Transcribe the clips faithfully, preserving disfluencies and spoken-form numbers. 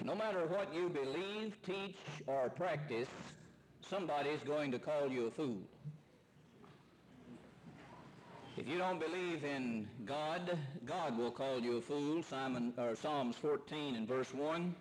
No matter what you believe, teach, or practice, somebody's going to call you a fool. If you don't believe in God, God will call you a fool. Simon, or Psalms fourteen and verse one.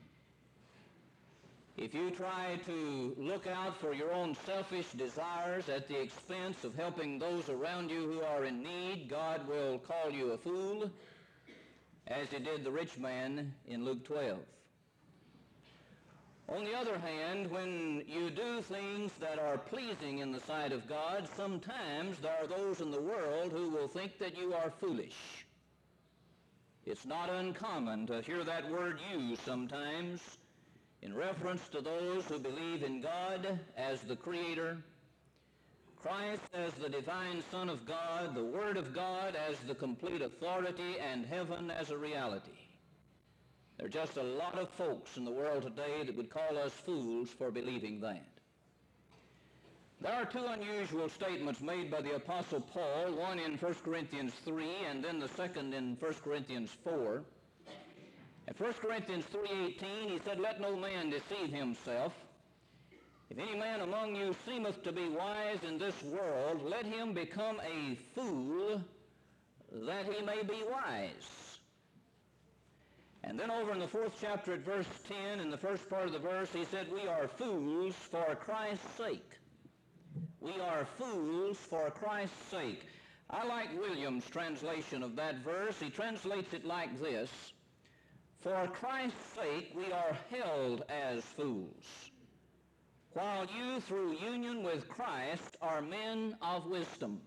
If you try to look out for your own selfish desires at the expense of helping those around you who are in need, God will call you a fool, as he did the rich man in Luke twelve. On the other hand, when you do things that are pleasing in the sight of God, sometimes there are those in the world who will think that you are foolish. It's not uncommon to hear that word used sometimes in reference to those who believe in God as the Creator, Christ as the divine Son of God, the Word of God as the complete authority, and heaven as a reality. There are just a lot of folks in the world today that would call us fools for believing that. There are two unusual statements made by the Apostle Paul, one in First Corinthians three and then the second in First Corinthians four. In First Corinthians three eighteen, he said, "Let no man deceive himself. If any man among you seemeth to be wise in this world, let him become a fool, that he may be wise." And then over in the fourth chapter at verse ten, in the first part of the verse, he said, "We are fools for Christ's sake." We are fools for Christ's sake. I like Williams' translation of that verse. He translates it like this: "For Christ's sake we are held as fools, while you through union with Christ are men of wisdom."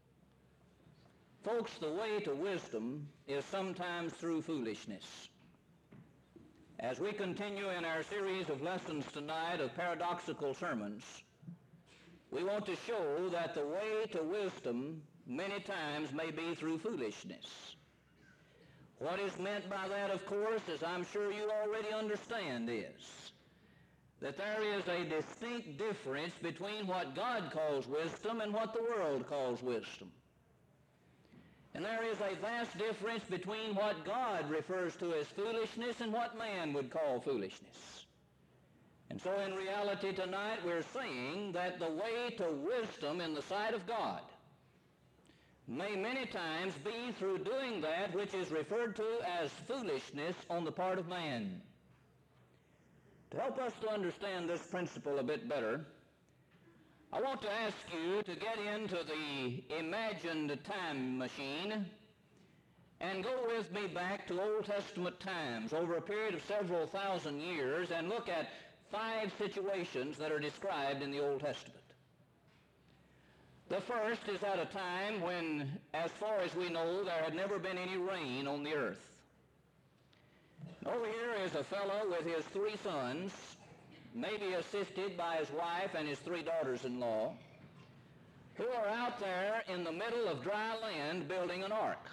Folks, the way to wisdom is sometimes through foolishness. As we continue in our series of lessons tonight of paradoxical sermons, we want to show that the way to wisdom many times may be through foolishness. What is meant by that, of course, as I'm sure you already understand, is that there is a distinct difference between what God calls wisdom and what the world calls wisdom. And there is a vast difference between what God refers to as foolishness and what man would call foolishness. And so in reality tonight we're saying that the way to wisdom in the sight of God may many times be through doing that which is referred to as foolishness on the part of man. To help us to understand this principle a bit better, I want to ask you to get into the imagined time machine and go with me back to Old Testament times over a period of several thousand years and look at five situations that are described in the Old Testament. The first is at a time when, as far as we know, there had never been any rain on the earth. Over here is a fellow with his three sons, maybe assisted by his wife and his three daughters-in-law, who are out there in the middle of dry land building an ark.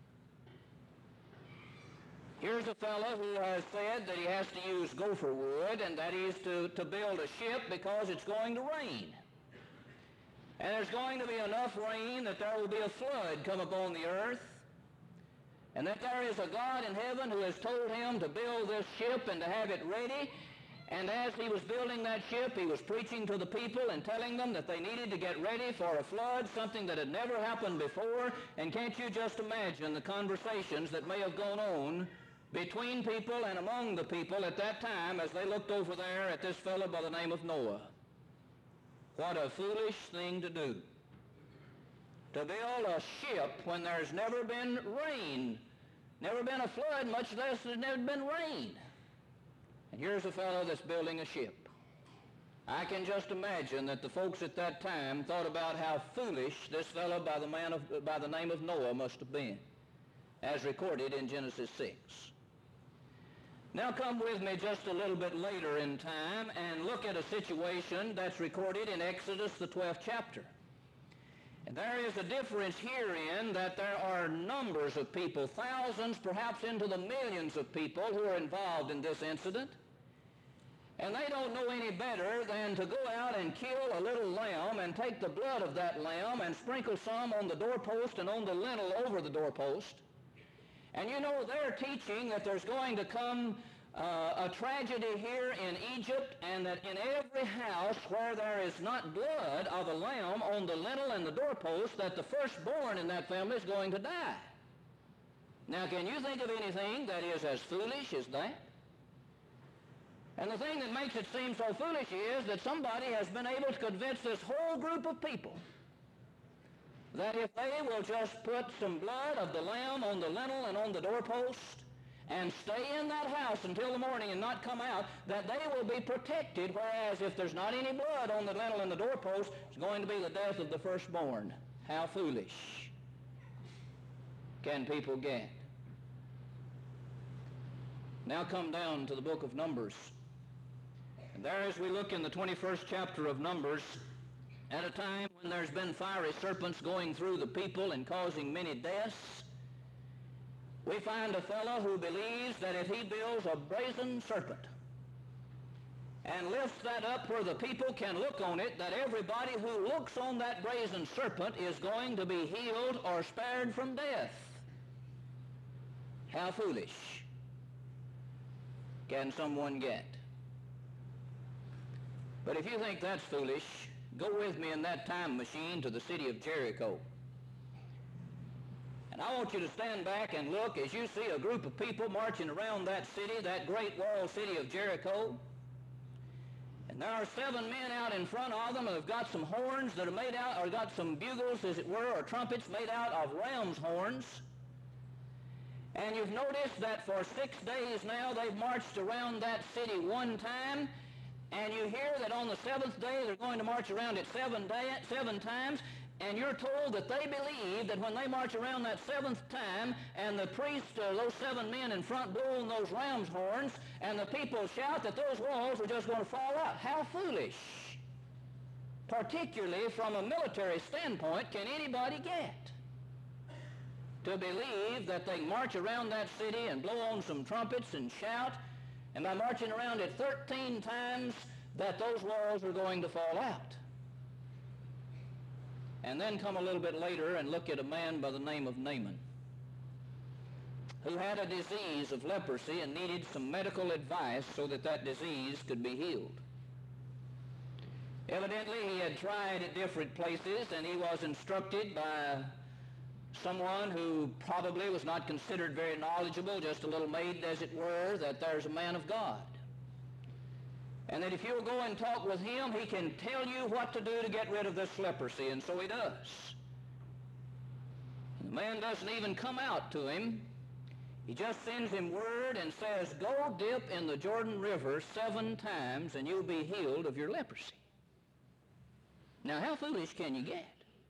Here's a fellow who has said that he has to use gopher wood and that he's to, to build a ship because it's going to rain. And there's going to be enough rain that there will be a flood come upon the earth, and that there is a God in heaven who has told him to build this ship and to have it ready. And as he was building that ship, he was preaching to the people and telling them that they needed to get ready for a flood, something that had never happened before. And can't you just imagine the conversations that may have gone on between people and among the people at that time as they looked over there at this fellow by the name of Noah? What a foolish thing to do, to build a ship when there's never been rain, never been a flood, much less there's never been rain. And here's a fellow that's building a ship. I can just imagine that the folks at that time thought about how foolish this fellow by the, man of, by the name of Noah must have been, as recorded in Genesis six. Now come with me just a little bit later in time and look at a situation that's recorded in Exodus, the twelfth chapter. And there is a difference herein that there are numbers of people, thousands, perhaps into the millions of people who are involved in this incident. And they don't know any better than to go out and kill a little lamb and take the blood of that lamb and sprinkle some on the doorpost and on the lintel over the doorpost. And you know, they're teaching that there's going to come uh, a tragedy here in Egypt, and that in every house where there is not blood of a lamb on the lintel and the doorpost, that the firstborn in that family is going to die. Now, can you think of anything that is as foolish as that? And the thing that makes it seem so foolish is that somebody has been able to convince this whole group of people that if they will just put some blood of the lamb on the lintel and on the doorpost and stay in that house until the morning and not come out, that they will be protected, whereas if there's not any blood on the lintel and the doorpost, it's going to be the death of the firstborn. How foolish can people get? Now come down to the book of Numbers. And there, as we look in the twenty-first chapter of Numbers, at a time when there's been fiery serpents going through the people and causing many deaths, we find a fellow who believes that if he builds a brazen serpent and lifts that up where the people can look on it, that everybody who looks on that brazen serpent is going to be healed or spared from death. How foolish can someone get? But if you think that's foolish, go with me in that time machine to the city of Jericho. And I want you to stand back and look as you see a group of people marching around that city, that great walled city of Jericho. And there are seven men out in front of them who have got some horns that are made out, or got some bugles, as it were, or trumpets made out of ram's horns. And you've noticed that for six days now they've marched around that city one time. And you hear that on the seventh day they're going to march around it seven, day, seven times, and you're told that they believe that when they march around that seventh time and the priests, uh, those seven men in front blowing those ram's horns, and the people shout that those walls are just going to fall out. How foolish, particularly from a military standpoint, can anybody get to believe that they can march around that city and blow on some trumpets and shout, and by marching around it thirteen times, that those walls are going to fall out? And then come a little bit later and look at a man by the name of Naaman, who had a disease of leprosy and needed some medical advice so that that disease could be healed. Evidently, he had tried at different places, and he was instructed by someone who probably was not considered very knowledgeable, just a little maid, as it were, that there's a man of God. And that if you'll go and talk with him, he can tell you what to do to get rid of this leprosy, and so he does. And the man doesn't even come out to him. He just sends him word and says, go dip in the Jordan River seven times and you'll be healed of your leprosy. Now, how foolish can you get?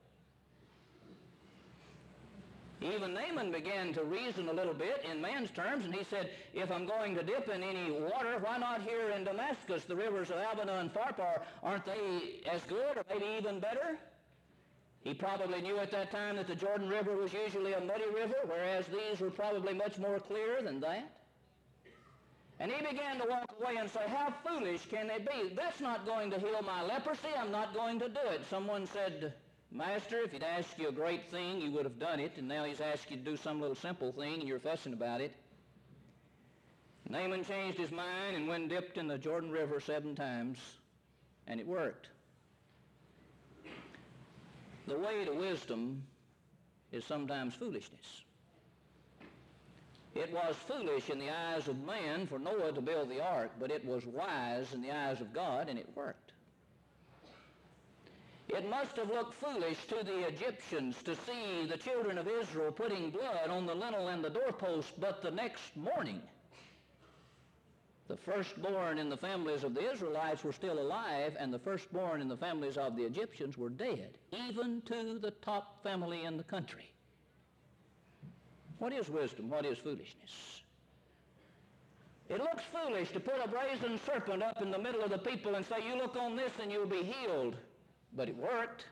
Even Naaman began to reason a little bit in man's terms, and he said, if I'm going to dip in any water, why not here in Damascus? The rivers of Abana and Pharpar, aren't they as good or maybe even better? He probably knew at that time that the Jordan River was usually a muddy river, whereas these were probably much more clear than that. And he began to walk away and say, how foolish can they be? That's not going to heal my leprosy. I'm not going to do it. Someone said, Master, if he'd asked you a great thing, you would have done it, and now he's asked you to do some little simple thing, and you're fussing about it. Naaman changed his mind and went dipped in the Jordan River seven times, and it worked. The way to wisdom is sometimes foolishness. It was foolish in the eyes of man for Noah to build the ark, but it was wise in the eyes of God, and it worked. It must have looked foolish to the Egyptians to see the children of Israel putting blood on the lintel and the doorpost, but the next morning, the firstborn in the families of the Israelites were still alive, and the firstborn in the families of the Egyptians were dead, even to the top family in the country. What is wisdom? What is foolishness? It looks foolish to put a brazen serpent up in the middle of the people and say, you look on this and you'll be healed. But it worked.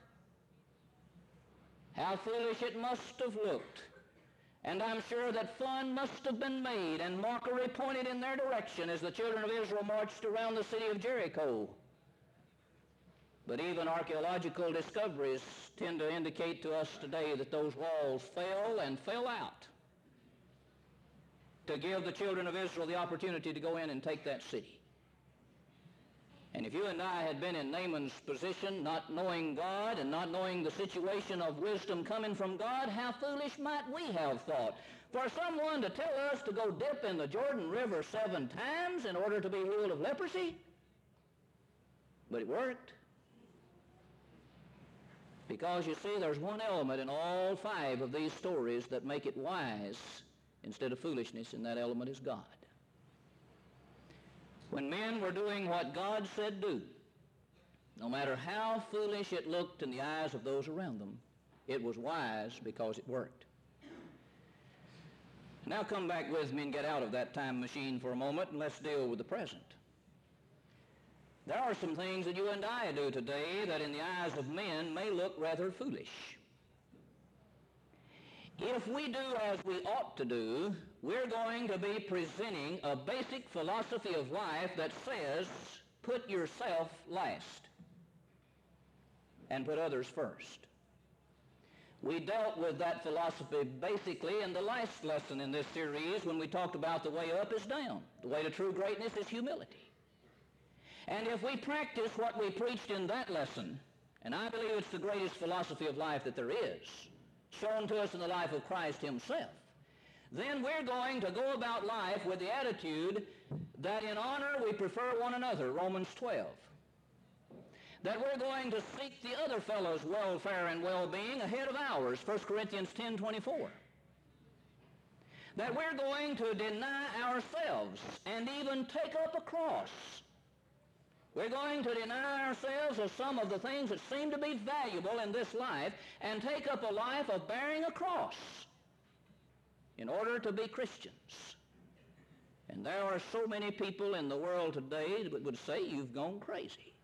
How foolish it must have looked. And I'm sure that fun must have been made and mockery pointed in their direction as the children of Israel marched around the city of Jericho. But even archaeological discoveries tend to indicate to us today that those walls fell and fell out. to give the children of Israel the opportunity to go in and take that city. And if you and I had been in Naaman's position, not knowing God and not knowing the situation of wisdom coming from God, how foolish might we have thought for someone to tell us to go dip in the Jordan River seven times in order to be healed of leprosy? But it worked. Because, you see, there's one element in all five of these stories that make it wise instead of foolishness, and that element is God. When men were doing what God said do, no matter how foolish it looked in the eyes of those around them, it was wise because it worked. Now come back with me and get out of that time machine for a moment, and let's deal with the present. There are some things that you and I do today that in the eyes of men may look rather foolish. If we do as we ought to do, we're going to be presenting a basic philosophy of life that says, put yourself last and put others first. We dealt with that philosophy basically in the last lesson in this series when we talked about the way up is down. The way to true greatness is humility. And if we practice what we preached in that lesson, and I believe it's the greatest philosophy of life that there is, shown to us in the life of Christ himself, then we're going to go about life with the attitude that in honor we prefer one another, Romans twelve. That we're going to seek the other fellow's welfare and well-being ahead of ours, First Corinthians ten twenty-four. That we're going to deny ourselves and even take up a cross. We're going to deny ourselves of some of the things that seem to be valuable in this life and take up a life of bearing a cross in order to be Christians. And there are so many people in the world today that would say you've gone crazy.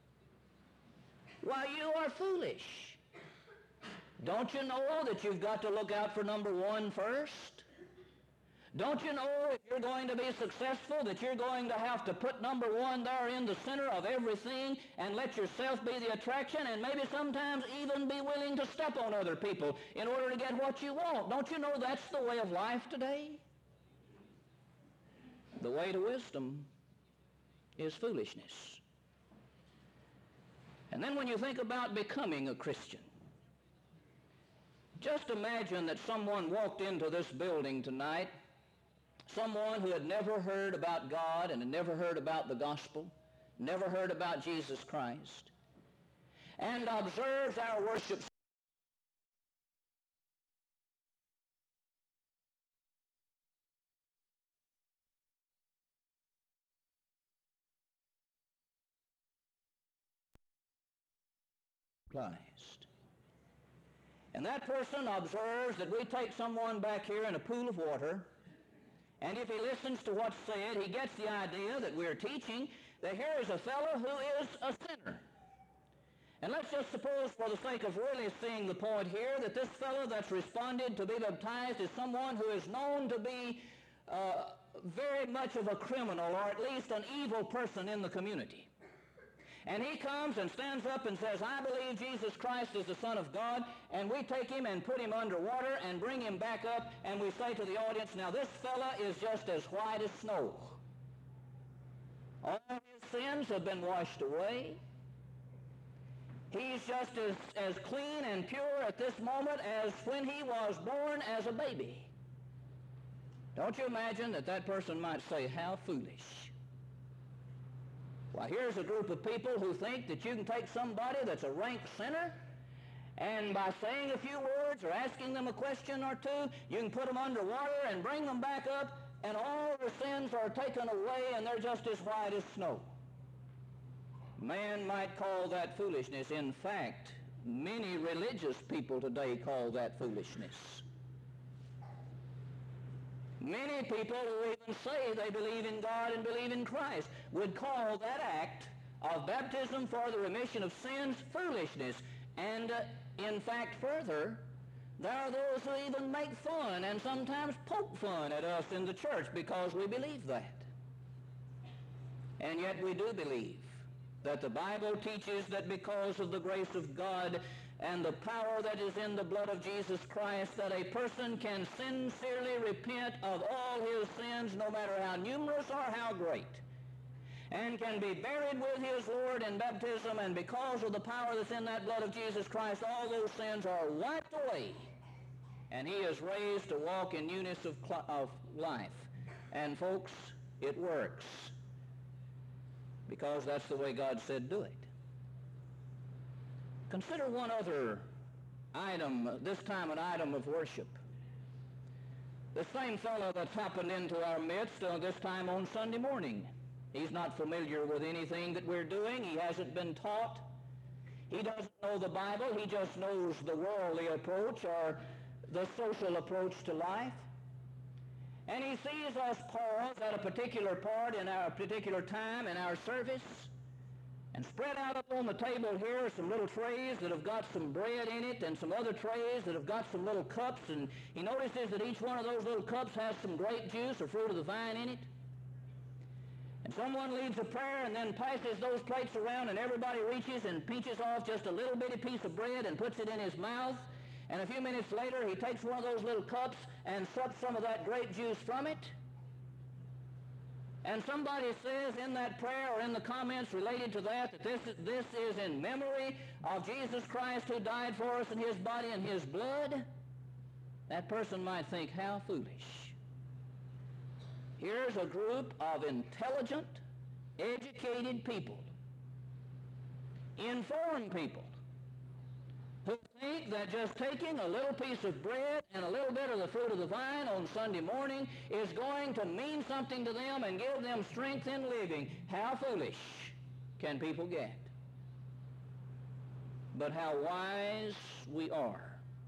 Why, you are foolish. Don't you know that you've got to look out for number one first? Don't you know if you're going to be successful that you're going to have to put number one there in the center of everything and let yourself be the attraction and maybe sometimes even be willing to step on other people in order to get what you want? Don't you know that's the way of life today? The way to wisdom is foolishness. And then when you think about becoming a Christian, just imagine that someone walked into this building tonight, someone who had never heard about God and had never heard about the gospel, never heard about Jesus Christ, and observes our worship Christ. And that person observes that we take someone back here in a pool of water, and if he listens to what's said, he gets the idea that we're teaching that here is a fellow who is a sinner. And let's just suppose, for the sake of really seeing the point here, that this fellow that's responded to be baptized is someone who is known to be uh, very much of a criminal, or at least an evil person in the community. And he comes and stands up and says, I believe Jesus Christ is the Son of God, and we take him and put him under water and bring him back up, and we say to the audience, now this fella is just as white as snow. All his sins have been washed away. He's just as, as clean and pure at this moment as when he was born as a baby. Don't you imagine that that person might say, how foolish. Well, here's a group of people who think that you can take somebody that's a rank sinner, and by saying a few words or asking them a question or two, you can put them under water and bring them back up, and all their sins are taken away, and they're just as white as snow. Man might call that foolishness. In fact, many religious people today call that foolishness. Many people who even say they believe in God and believe in Christ would call that act of baptism for the remission of sins foolishness. And uh, in fact, further, there are those who even make fun and sometimes poke fun at us in the church because we believe that. And yet we do believe that the Bible teaches that because of the grace of God and the power that is in the blood of Jesus Christ, that a person can sincerely repent of all his sins, no matter how numerous or how great, and can be buried with his Lord in baptism, and because of the power that's in that blood of Jesus Christ, all those sins are wiped away, and he is raised to walk in newness of, cl- of life. And folks, it works, because that's the way God said do it. Consider one other item, this time an item of worship. The same fellow that's happened into our midst, uh, this time on Sunday morning. He's not familiar with anything that we're doing. He hasn't been taught. He doesn't know the Bible. He just knows the worldly approach or the social approach to life. And he sees us pause at a particular part in our particular time in our service, and spread out up on the table here are some little trays that have got some bread in it, and some other trays that have got some little cups, and he notices that each one of those little cups has some grape juice or fruit of the vine in it. And someone leads a prayer and then passes those plates around, and everybody reaches and pinches off just a little bitty piece of bread and puts it in his mouth. And a few minutes later, he takes one of those little cups and sucks some of that grape juice from it. And somebody says in that prayer or in the comments related to that that this, this is in memory of Jesus Christ who died for us in his body and his blood. That person might think, how foolish. Here's a group of intelligent, educated people, informed people, who think that just taking a little piece of bread and a little bit of the fruit of the vine on Sunday morning is going to mean something to them and give them strength in living. How foolish can people get? But how wise we are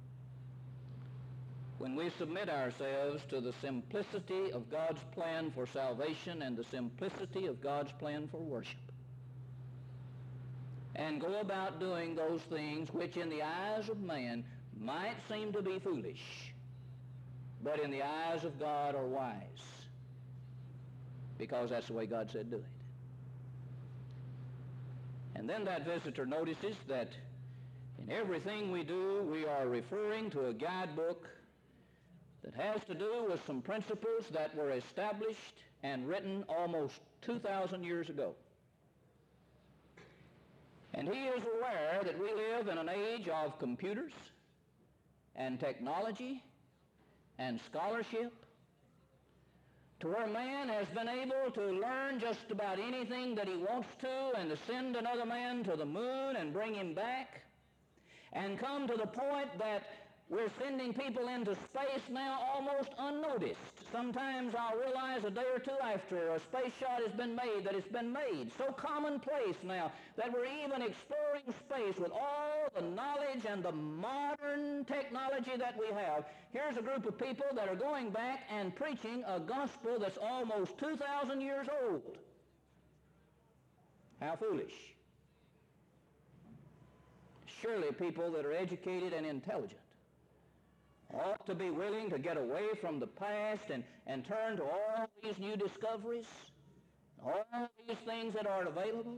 when we submit ourselves to the simplicity of God's plan for salvation and the simplicity of God's plan for worship, and go about doing those things which in the eyes of man might seem to be foolish, but in the eyes of God are wise, because that's the way God said do it. And then that visitor notices that in everything we do, we are referring to a guidebook that has to do with some principles that were established and written almost two thousand years ago. And he is aware that we live in an age of computers and technology and scholarship, to where man has been able to learn just about anything that he wants to, and to send another man to the moon and bring him back, and come to the point that we're sending people into space now almost unnoticed. Sometimes I'll realize a day or two after a space shot has been made that it's been made. So commonplace now that we're even exploring space with all the knowledge and the modern technology that we have. Here's a group of people that are going back and preaching a gospel that's almost two thousand years old. How foolish. Surely people that are educated and intelligent ought to be willing to get away from the past and, and turn to all these new discoveries, all these things that are available.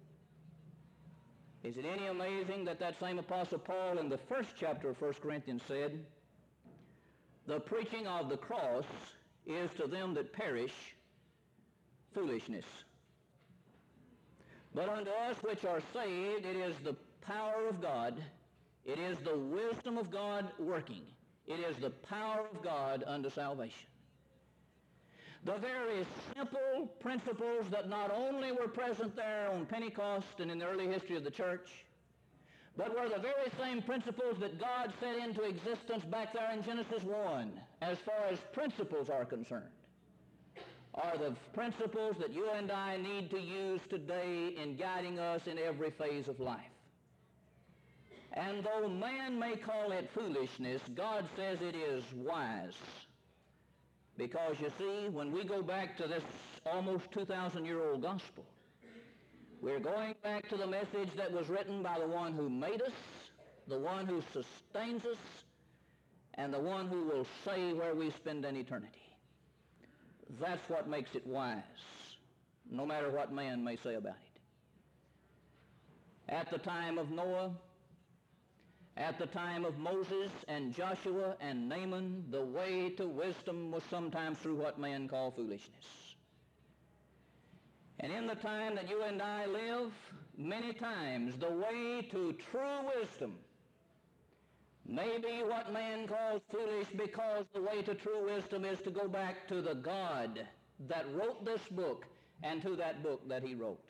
Is it any amazing that that same Apostle Paul in the first chapter of First Corinthians said, the preaching of the cross is to them that perish foolishness, but unto us which are saved it is the power of God, it is the wisdom of God working. It is the power of God unto salvation. The very simple principles that not only were present there on Pentecost and in the early history of the church, but were the very same principles that God set into existence back there in Genesis one, as far as principles are concerned, are the principles that you and I need to use today in guiding us in every phase of life. And though man may call it foolishness, God says it is wise. Because you see, when we go back to this almost two thousand year old gospel, we're going back to the message that was written by the one who made us, the one who sustains us, and the one who will say where we spend an eternity. That's what makes it wise, no matter what man may say about it. at the time of Noah, at the time of Moses and Joshua and Naaman, the way to wisdom was sometimes through what men call foolishness. And in the time that you and I live, many times the way to true wisdom may be what man calls foolish, because the way to true wisdom is to go back to the God that wrote this book and to that book that he wrote.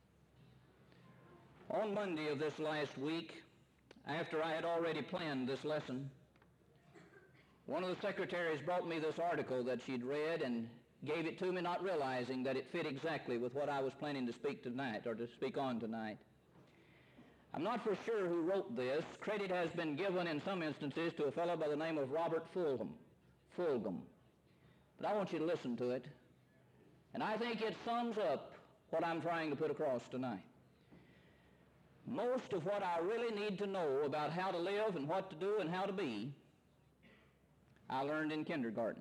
On Monday of this last week, after I had already planned this lesson, one of the secretaries brought me this article that she'd read and gave it to me, not realizing that it fit exactly with what I was planning to speak tonight, or to speak on tonight. I'm not for sure who wrote this. Credit has been given in some instances to a fellow by the name of Robert Fulghum. Fulghum. But I want you to listen to it, and I think it sums up what I'm trying to put across tonight. Most of what I really need to know about how to live and what to do and how to be, I learned in kindergarten.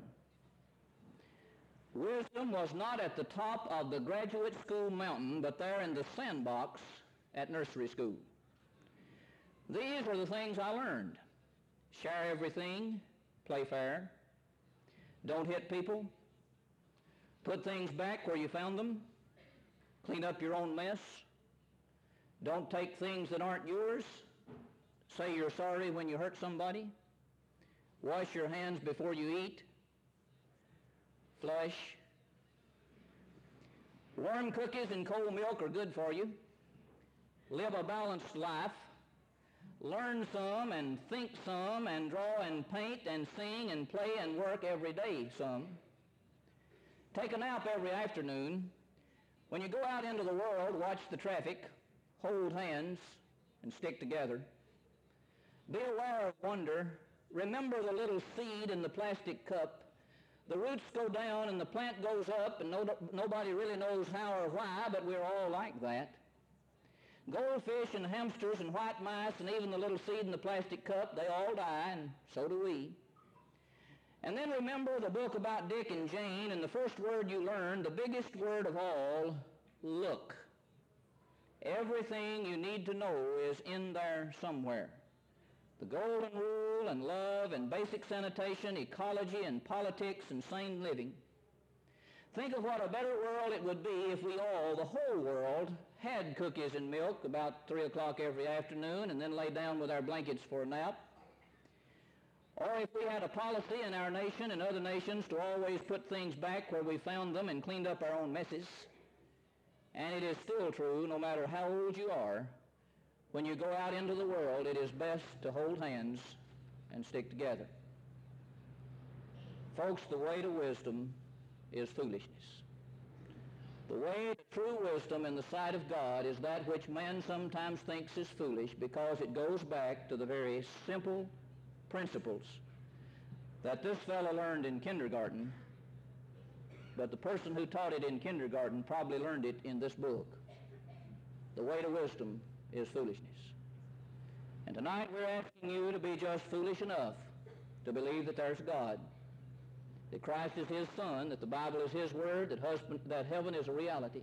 Wisdom was not at the top of the graduate school mountain, but there in the sandbox at nursery school. These are the things I learned. Share everything, play fair, don't hit people, put things back where you found them, clean up your own mess, don't take things that aren't yours, say you're sorry when you hurt somebody, wash your hands before you eat, flush. Warm cookies and cold milk are good for you. Live a balanced life. Learn some and think some and draw and paint and sing and play and work every day some. Take a nap every afternoon. When you go out into the world, watch the traffic, hold hands, and stick together. Be aware of wonder. Remember the little seed in the plastic cup. The roots go down and the plant goes up, and no, nobody really knows how or why, but we're all like that. Goldfish and hamsters and white mice and even the little seed in the plastic cup, they all die, and so do we. And then remember the book about Dick and Jane, and the first word you learn, the biggest word of all, look. Everything you need to know is in there somewhere. The golden rule and love and basic sanitation, ecology and politics and sane living. Think of what a better world it would be if we all, the whole world, had cookies and milk about three o'clock every afternoon and then lay down with our blankets for a nap. Or if we had a policy in our nation and other nations to always put things back where we found them and cleaned up our own messes. And it is still true, no matter how old you are, when you go out into the world, it is best to hold hands and stick together. Folks, the way to wisdom is foolishness. The way to true wisdom in the sight of God is that which man sometimes thinks is foolish, because it goes back to the very simple principles that this fellow learned in kindergarten, but the person who taught it in kindergarten probably learned it in this book. The way to wisdom is foolishness. And tonight we're asking you to be just foolish enough to believe that there's God, that Christ is his Son, that the Bible is his Word, that, husband, that heaven is a reality,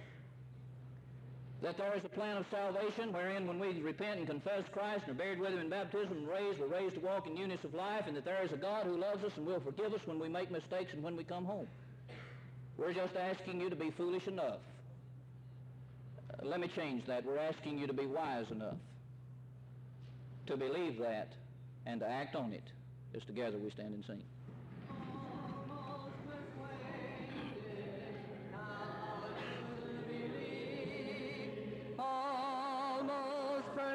that there is a plan of salvation wherein when we repent and confess Christ and are buried with him in baptism and raised, we're raised to walk in newness of life, and that there is a God who loves us and will forgive us when we make mistakes and when we come home. We're just asking you to be foolish enough. Uh, let me change that. We're asking you to be wise enough to believe that and to act on it as together we stand and sing.